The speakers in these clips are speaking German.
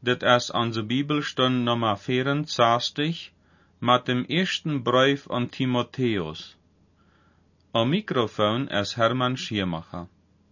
dit is onze Bibelstund Nummer 64, met dem ersten Brief an Timotheus. Am Mikrofon is Hermann Schiermacher.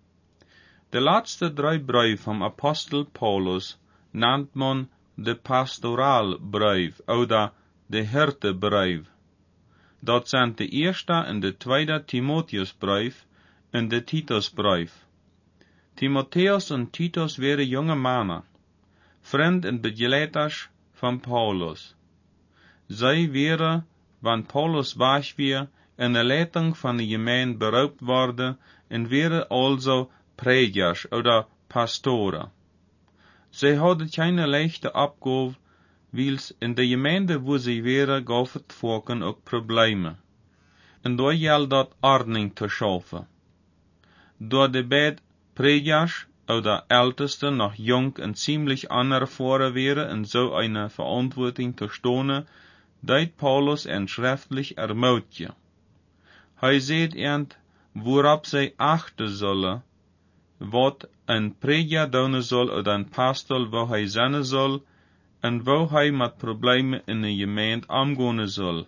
De laatste 3 brief van Apostel Paulus nennt man de Pastoralbrief oder de Hirtebrief. Dat zijn de eerste en de tweede Timotheusbrief en de Titusbrief. Timotheus en Titus waren jonge mannen, vriend en begeleiders van Paulus. Zij waren, wanneer Paulus weg was, in de leiding van de gemeente beroopt worden en waren also predikers oder pastoren. Zij hadden geen leichte opgave, wils in de gemeente waar zij waren gaf het volken ook problemen. En daar geldt dat ordning te schaffen. Door de beide predikers oder Ältesten noch jung en ziemlich anerfahren wäre en so eine Verantwortung te stonen, deed Paulus en schriftlich ermutigt. Hij zegt end, waarop zij achten zullen, wat een prediker doen zal oder een pastor waar hij zijn zal, en waar hij met problemen in de gemeente omgaan zal.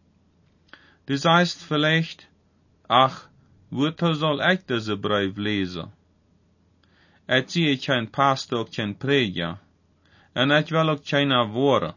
Du sagst vielleicht, ach, wozu soll ich diese Brief lesen? Ich zie kein pastor, kein prediger, en ich will auch keiner worden.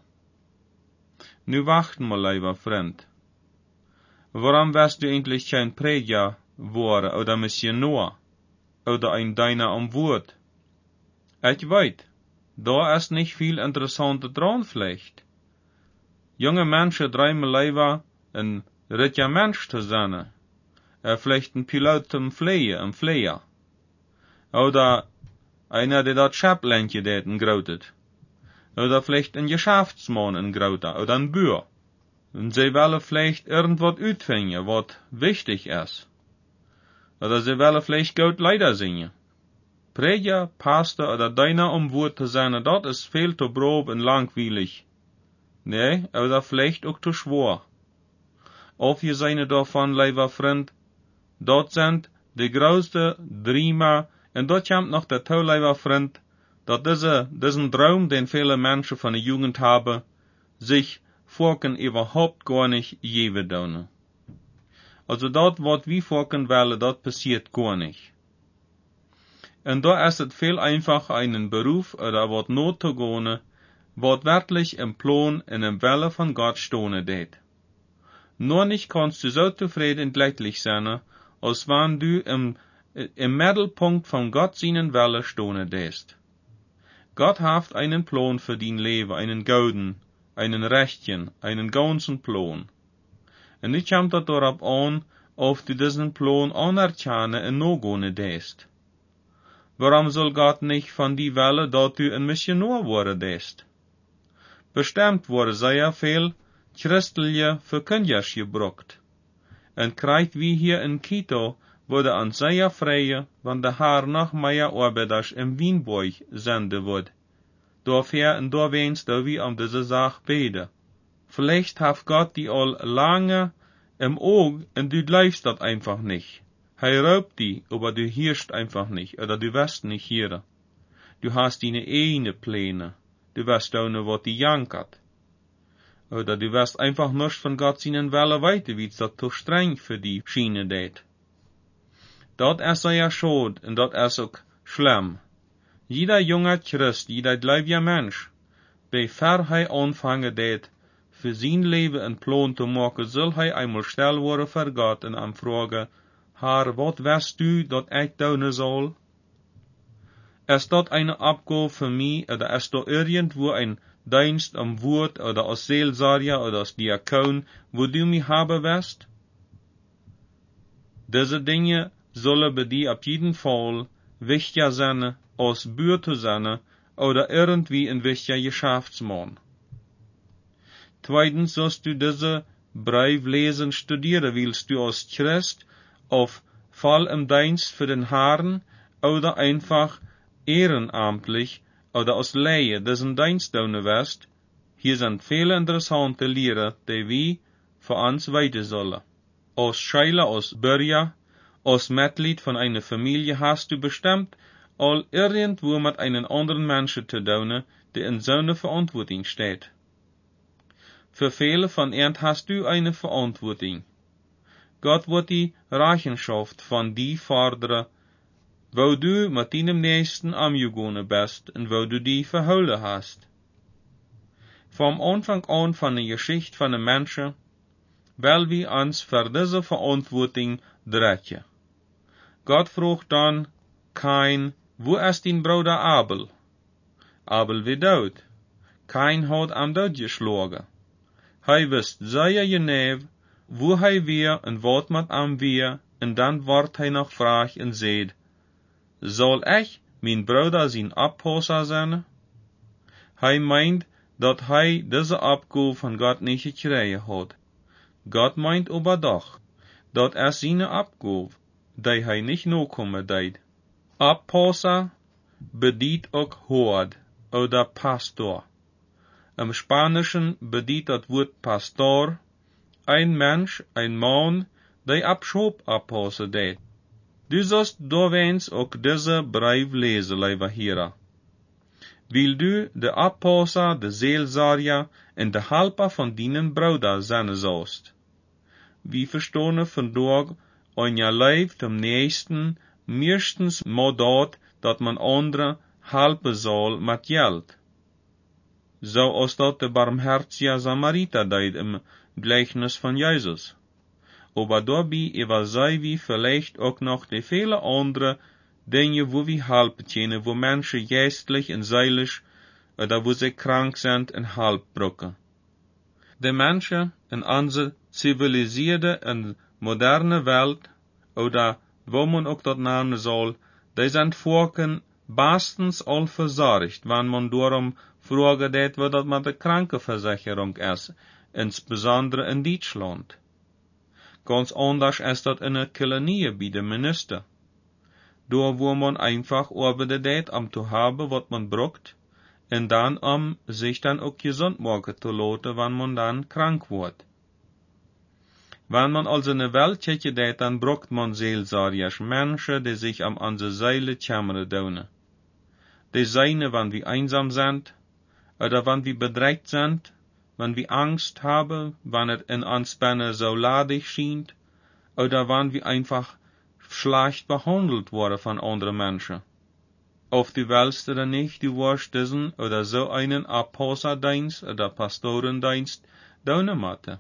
Nu wacht mal, lieber Freund. Warum wirst du eigentlich kein prediger worden oder Missionar oder ein Diener am Wort? Ich weiß, da ist nicht viel Interessante dran vielleicht. Junge Menschen träumen lieber ein reicher Mensch zu sein, vielleicht ein Pilot im Flieger, oder einer, der dort Schäppländchen daten grautet, oder vielleicht ein Geschäftsmann in Grauta, oder ein Bauer. Und sie wollen vielleicht irgendwas uitvinden, was wichtig ist. Oder sie wollen vielleicht gut Lieder singen. Prediger, Pastor oder Diener am Wort zu sein, das ist viel zu grob und langweilig. Nee, oder vielleicht auch zu schwer. Of je zijn davon, lieber Freund, dat sind de grootste Dreamer, en dat komt noch dazu, lieber Freund, dat diesen Traum, den viele Menschen von der Jugend haben, sich Volken überhaupt gar nicht geben können. Also dat, wat wir Volken wollen, dat passiert gar nicht. Und da ist es viel einfacher, einen Beruf oder wat not zu gehen, wat wirklich im Plan und im Wille von Gott stehen det. Nur nicht kannst du so zufrieden und glücklich sein, als wenn du im Mittelpunkt von Gott seinen Wille stehen dest. Gott hat einen Plan für dein Leben, einen guten, einen rechten, einen ganzen Plan. Und ich kommt das darauf an, ob du diesen Plan anerkennen und nachgehen dest. Warum soll Gott nicht von dir wollen, dass du ein Missionar worden dest? Bestimmt wurde sehr viel christliche Verkündigers gebraucht. Und kriegt wie hier in Quito wurde an sehr freie, wenn der Herr noch mehr Arbeiters im Wienburg senden wird. Dafür und da wennst du wie um diese Sache beten. Vielleicht hat Gott die all lange im Auge und du läufst das einfach nicht. Er raubt die, aber du hörst einfach nicht, oder du wirst nicht hören. Du hast deine eigenen Pläne. Du wirst auch nicht, was die jankert. Oder du wirst einfach nicht von Gott seinen Welle weiter, wie es das zu streng für die Schiene det. Dat ist ja schade und dat ist auch schlimm. Jeder junge Christ, jeder gläubige Mensch, bevor er anfangen det, für sein Leben einen Plan zu machen, soll er einmal still worden für Gott und ihm fragen, Herr, was weißt du, dat ich tun soll? Ist dat eine Abgabe für mich, oder ist da irgendwo ein Dienst am Wort, oder als Seelsorger, oder als Diakon, wo du mich haben wirst? Diese Dinge sollen bei dir auf jeden Fall wichtiger sein, als Bürger zu sein, oder irgendwie ein wichtiger Geschäftsmann. Zweitens sollst du diese Brief lesen, studieren, willst du als Christ auf voll im Dienst für den Herrn, oder einfach ehrenamtlich, oder als Laie diesen Dienst tun wirst. Hier sind viele interessante Lehren, die wir für uns weiter sollen. Als Schüler, als Bürger, als Mitglied von einer Familie hast du bestimmt al irgendwo mit einen anderen Menschen te doen, der in seiner Verantwortung steht. Für viele von ihnen hast du eine Verantwortung. Gott wird die Rechenschaft von die forderen, wo du mit deinem Nächsten umgegangen bist und wo du die verholen hast. Vom Anfang an von der Geschichte von den Menschen, weil wir uns für diese Verantwortung drecken. Gott fragt dann Kain, wo ist dein Bruder Abel? Abel wird tot. Kain hat am Tod geschlagen. Hij wist sehr genau, wo hij weer en wat met am weer, en dan wordt hij nog vraag en zegt, zal ich mijn Bruder zijn Abpasser zijn? Hij meint, dat hij deze Abgabe van God niet gekregen had. God meint aber doch, dat seine Abgabe, die hij niet nakomen deed. Abpasser bedient ook Hord, oder Pastor. Im Spanischen bedient das Wort Pastor ein Mensch, ein Mann, der Abschub abpassen deed. Du sollst doorweens ook deze brief lezen, lieber Hera. Wil du de Abpasser, de Seelsorger en de Helper van deinen Bruder zijn zoust. Wie verstaan vandaag aan je leven dem nächsten, meestens maar dat man andere helpen zal met geld. Zoals dat de barmherzige Samariter deed im Gleichnis von Jesus. Aber dabei übersehen wir vielleicht auch noch die viele andere Dinge, wo wir helfen können, wo Menschen geistlich und seelisch oder wo sie krank sind und Hilfe brauchen. Die Menschen in unserer zivilisierte und moderne Welt, oder wo man auch dort nennen soll, die sind vorken bestens all versorgt, wenn man darum fragen det, wo das mit der Krankenversicherung ist, insbesondere in Deutschland. Ganz anders ist das in der Kolonie bei den Minister. Da wo man einfach arbeitet, zu haben, was man braucht, und dann sich dann auch gesund machen zu lassen, wenn man dann krank wird. Wenn man also in der Welt geht, dann braucht man seelsorgers Menschen, die sich an unsere Seele kümmern tun. Die seine, wenn wir einsam sind, oder wenn wir bedrängt sind, wenn wir Angst haben, wenn es in uns beinahe so ladig scheint, oder wenn wir einfach schlecht behandelt wurden von anderen Menschen. Auf die willst du nicht, du wirst diesen oder so einen Aposteldienst oder Pastorendienst tun müssen.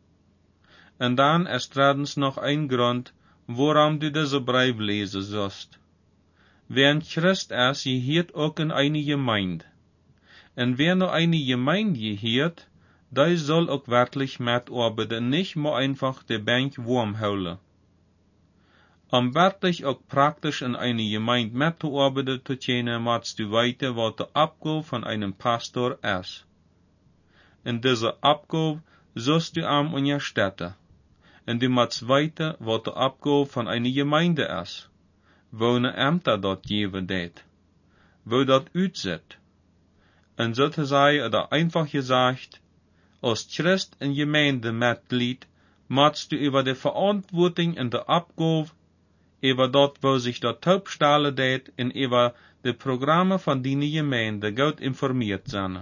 Und dann ist drittens noch ein Grund, warum du diese Brief lesen sollst. Wer ein Christ ist, gehört auch in eine Gemeinde. Und wer noch eine Gemeinde gehört, der soll auch wirklich mitarbeiten, nicht nur einfach die Bank warm halten. Wirklich auch praktisch in eine Gemeinde mitzuarbeiten zu können, musst du weiter, was die Abgabe von einem Pastor ist. In dieser Abgabe sollst du unterstützen. Und du musst weiter, was die Abgabe von einer Gemeinde ist, wo eine Ämter dort geben det, wo dort aussieht. Und sozusagen oder einfach gesagt, als Christ und Gemeindemitglied musst du über die Verantwortung in der Abgabe, über dort, wo sich dort Hauptstelle det, und über die Programme von deiner Gemeinde gut informiert sein.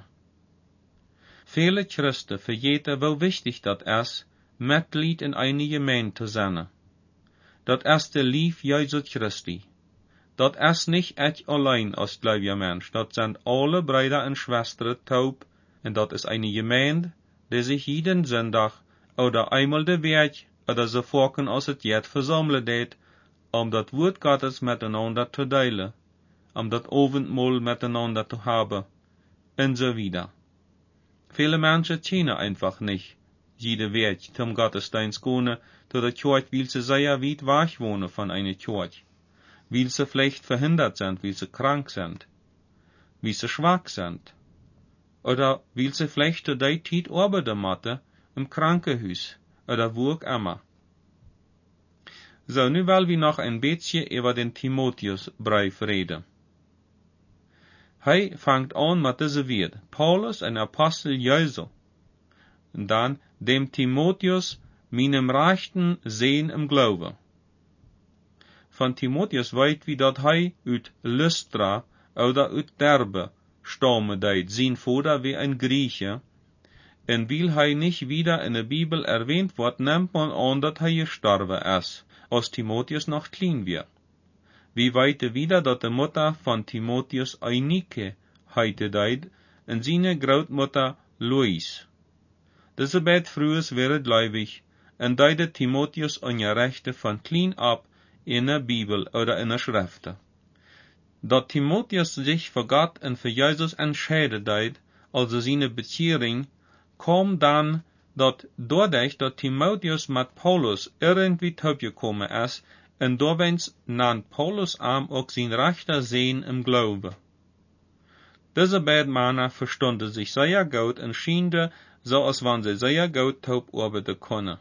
Viele Christen vergeten, wie wichtig das ist, Mitglied in eine Gemeinde zu sein. Das ist der Lieb Jesu Christi. Das ist nicht ich allein als gläubiger Mensch. Das sind alle Brüder und Schwestern taub, und das ist eine Gemeinde, die sich jeden Sonntag oder einmal der Weg oder so vorken als es jetzt versammelt det, das Wort Gottes miteinander zu teilen, das Abendmahl miteinander zu haben, und so wieder. Viele Menschen kennen einfach nicht jeden Weg zum Gottesdienst gehen, zu der Kirche, weil sie sehr weit weg wohnen von einer Kirche, weil sie vielleicht verhindert sind, weil sie krank sind, weil sie schwach sind, oder weil sie vielleicht zu der Zeit arbeiten müssen, im Krankenhaus, oder wo auch immer. So, nu wollen wir noch ein bisschen über den Timotheusbrief reden. Hij fängt an mit diesem Wort. Paulus, ein Apostel Jesu. Und dann dem Timotheus, meinem rechten Sehen im Glauben. van Timotheus weet wie dat hij uit Lystra oder uit Derbe stammen deed, zijn vader wie een Grieche, en wil hij niet wieder in de Bibel erwähnt wordt, nimmt man aan dat hij gestorven is, als Timotheus nog klein weer. We weten wieder dat de moeder van Timotheus Eunike heette deed, en zijn grootmoeder Lois. Deze beide vrouwen waren gläubig, en deiden Timotheus ongerechte van klein ab in de Bibel oder in de Schriften. Dat Timotheus zich voor God en voor Jezus entscheiden deed, also seine Beziehung, kwam dan dat doordat dat Timotheus met Paulus irgendwie topgekommen is, en doorwens nam Paulus aan ook zijn rechter zijn im Glaube. Diese beiden Männer verstonden sich sehr gut en schienden, so als wann sie sehr gut taub arbeiten können.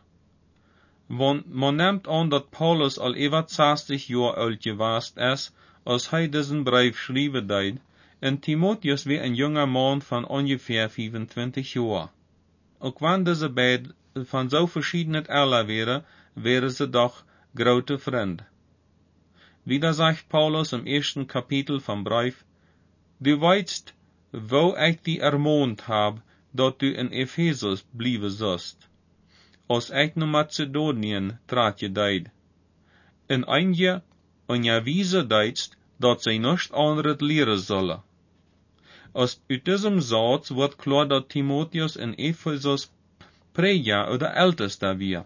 Man nimmt an, dat Paulus al über 60 Jahre alt gewesen ist, als hij diesen Brief schreiben deed, en Timotheus wie een junger Mann van ungefähr 25 Jahren. Ook wann diese beiden van so verschiedenen Alter wären sie doch grote Freunde. Wieder sagt Paulus im 1. Kapitel vom Brief, du weißt, wo ich die ermahnt hab, dat du in Ephesus blieben sollst, als ich nach Mazedonien tratje deed. En einige wiese deidst, dat zij nichts anderes leren zullen. Aus diesem Satz wird klar, dat Timotheus in Ephesus Prediger oder Ältester war.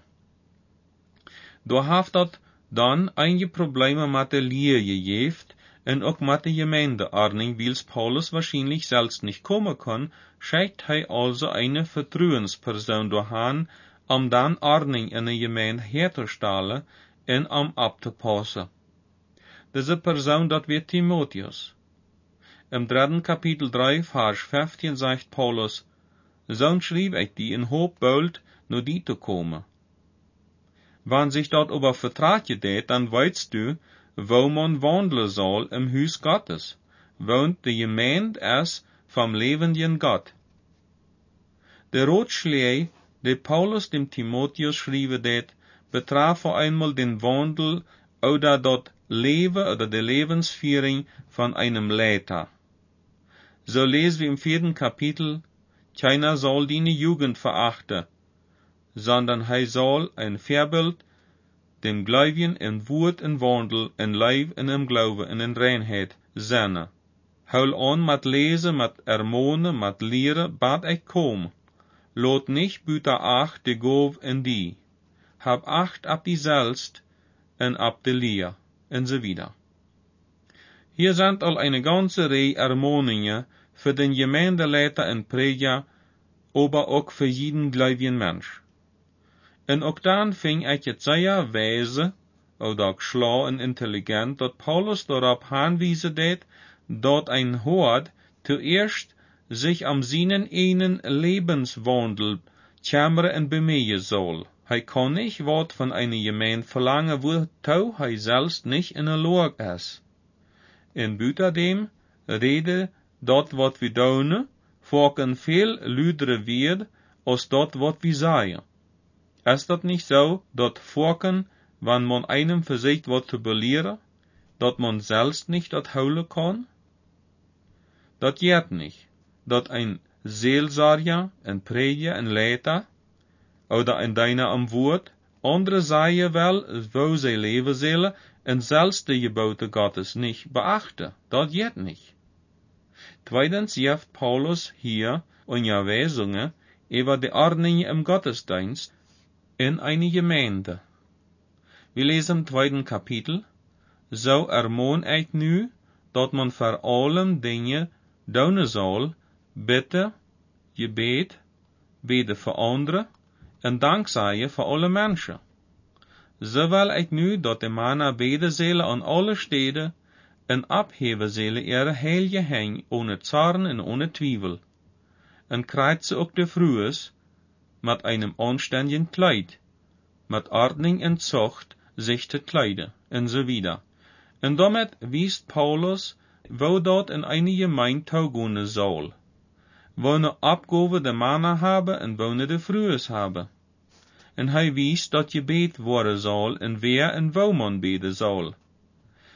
Da heeft dat dan einige Probleme mit der Lehre gegeben und auch mit der Gemeindeordnung, weil Paulus wahrscheinlich selbst nicht kommen kann, schickt er also eine Vertrauensperson dahin, dann Ordnung in der Gemeinde herzustellen und abzupassen. Diese Person, dat wird Timotheus. Im 3. Kapitel 3, Vers 15 sagt Paulus, so schrieb ich die in Hoop bald, nur die zu kommen. Wenn sich dort aber vertragje deed, dann weißt du, wo man wandeln soll im Huis Gottes, woont de Gemeinde ist vom lebenden Gott. Der Ratschläge, die Paulus dem Timotheus schrieben deed, betraf vor einmal den Wandel oder dort Leben oder die Lebensführung von einem Leiter. So lesen wir im 4. Kapitel, keiner soll deine Jugend verachten, sondern er soll ein Vorbild dem Gläubigen in Wort und Wandel, in Leib und im Glaube und in Reinheit sein. Hol an mit Lesen, mit Ermahnen, mit Lehren, bat ich komm. Lot nicht büter acht de Gov in die. Hab acht ab die selbst und ab de Lehr, und so wieder. Hier sind all eine ganze Reihe Ermahnungen für den Gemeindeleiter und Prediger, aber auch für jeden gläubigen Mensch. Und auch dann fing ich jetzt sehr weise, oder auch schlau und intelligent, dat Paulus darauf hinwiesen deed, dat ein Hort zuerst sich am seinen einen Lebenswandel kämmere und bemühen soll. Hij kann nicht wat von einer Gemeinde verlangen, wozu hij selbst nicht in der Lage ist. In buitendem rede dat wat we doen, volken veel luidere weer, als dat wat we zeggen. Ist dat nicht so, dat volken, wann man einem versucht wat zu belehren, dat man selbst nicht dat houden kann? Dat geht nicht, dat ein Seelsorger, ein Prediger, ein Leiter, oder ein Diener am Wort, andere sagen wel, wo sie leben sollen, und selbst die Gebote Gottes nicht beachten. Dat geht nicht. Zweitens gibt Paulus hier Unterweisungen über die Ordnung im Gottesdienst in eine Gemeinde. Wir lesen im 2. Kapitel, so ermahn ich nu, dat man vor allem Dinge doen soll, bitte, gebet, beten für andere, en dankzij voor alle mensen. Zo wil ik nu dat de mannen beden zullen aan alle steden en abheven zullen ihre heilige hang ohne Zorn en ohne Twijfel. En krijgt ze ook de vrouwen met einem anständigen Kleid, met Ordnung en Zucht sich te kleiden, en so wieder. En damit wiest Paulus, wo dort in eine Gemeinde taugen soll. Wo ne Abgabe de Mannen haben en wo ne de vrouwen haben. En hij wies dat gebed worden zal en wer en wo man beden zal.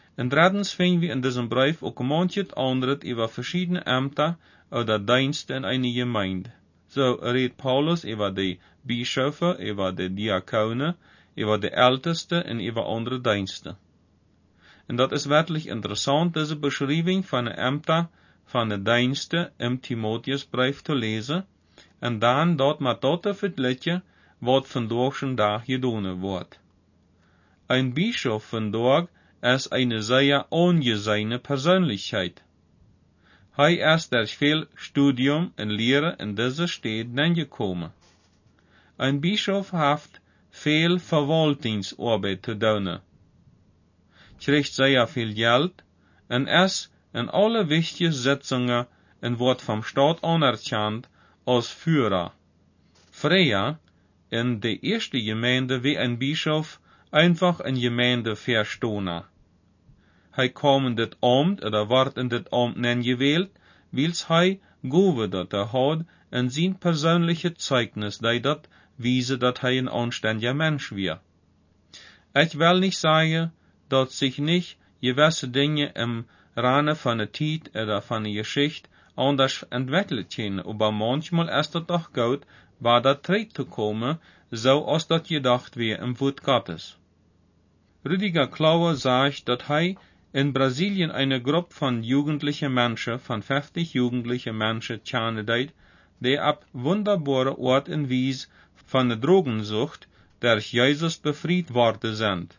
En drittens finden wir in diesem Brief auch manches anderes über verschiedene Ämter oder Dienste in einer Gemeinde. So redet Paulus über die Bischöfe, über die Diakone, über die Ältesten und über andere Dienste. En dat is werkelijk interessant, deze beschrijving van de Ämter, van de Diensten im Timotheusbrief te lezen, en dan dat met dat te vergelijken, wat vandaag zijn dag gedaan wordt. Een Bischof vandaag is een zeer ongezeine Persönlichkeit. Hij is door veel studium en leren in deze stad aangekomen. Een Bischof heeft veel verwaltingsarbeid te doen. Krijgt sehr viel Geld en is in alle wichtige Sitzungen en wordt vom Staat anerkannt als Führer. Früher, in de eerste Gemeinde, wie ein Bischof einfach een Gemeindeverstoner. Hij kwam in dit Amt oder wordt in dit Amt gewählt, wils hij Gabe dat had en zijn persoonlijke Zeugnis, die dat wiese dat hij een anständiger Mensch war. Ich will nicht sagen, dat sich nicht gewisse Dinge im Rahmen von der Zeit oder von der Geschichte anders entwickelt können, aber manchmal ist es doch gut, bei der Zeit zu kommen, so als das gedacht wird im Wort Gottes. Rüdiger Klauer sagt, dass er in Brasilien eine Gruppe von jugendlichen Menschen, von 50 jugendlichen Menschen kennt, die ab wunderbare Art und Weise von der Drogensucht durch Jesus befreit worden sind.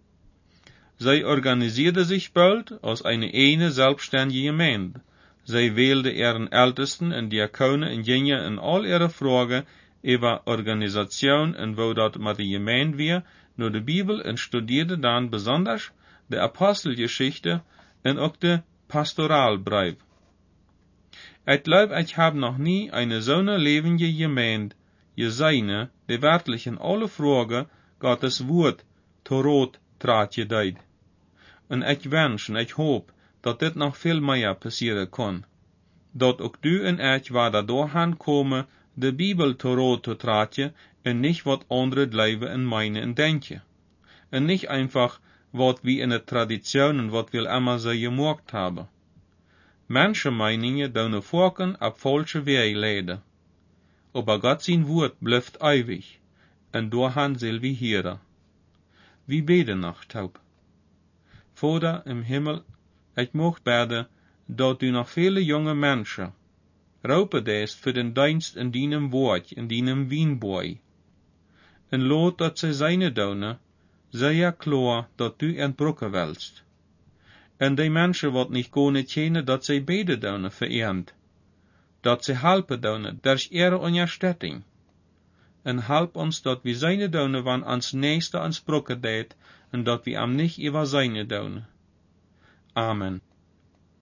Sie organisierte sich bald als eine selbstständige Gemeinde. Sie wählte ihren Ältesten und Diakone und gingen in all ihre Fragen über Organisation und wo das mit der Gemeinde war, nur die Bibel und studierte dann besonders die Apostelgeschichte und auch die Pastoralbrief. Ich glaube, ich habe noch nie eine so lebende Gemeinde gesehen, die wirklich in alle Fragen Gottes Wort Torot trat gedeiht. En ich wens en ich hoop dat dit nog veel meer passieren kan. Dat ook du en ich waar daardoor komen de Bibel Torot te traatje en niet wat andere leven en meinen en denken. En niet einfach wat wie in de tradition en wat wir immer so gemaakt hebben. Menschenmeinungen doen vorken op falsche Wege leiden. Aber Gott sein Wort bleibt ewig, en doorhan zal wir hören. Wie beten noch, Taub. Vater im Himmel, ich möchte beten, dat du noch viele junge Menschen roepen deest für den Dienst in deinem Wort, in deinem Wienboy. En laat dat ze zijn doen, sehr klar, dat du entbrocken willst. En die Menschen wat nicht kunnen kennen, dat ze beten doen vereend. Dat ze helpen doen, durch ihre Unterstützung. En help ons dat we zijn doen, wanneer ons nächste ons brokken deed, en dat we am nicht über seine doen. Amen.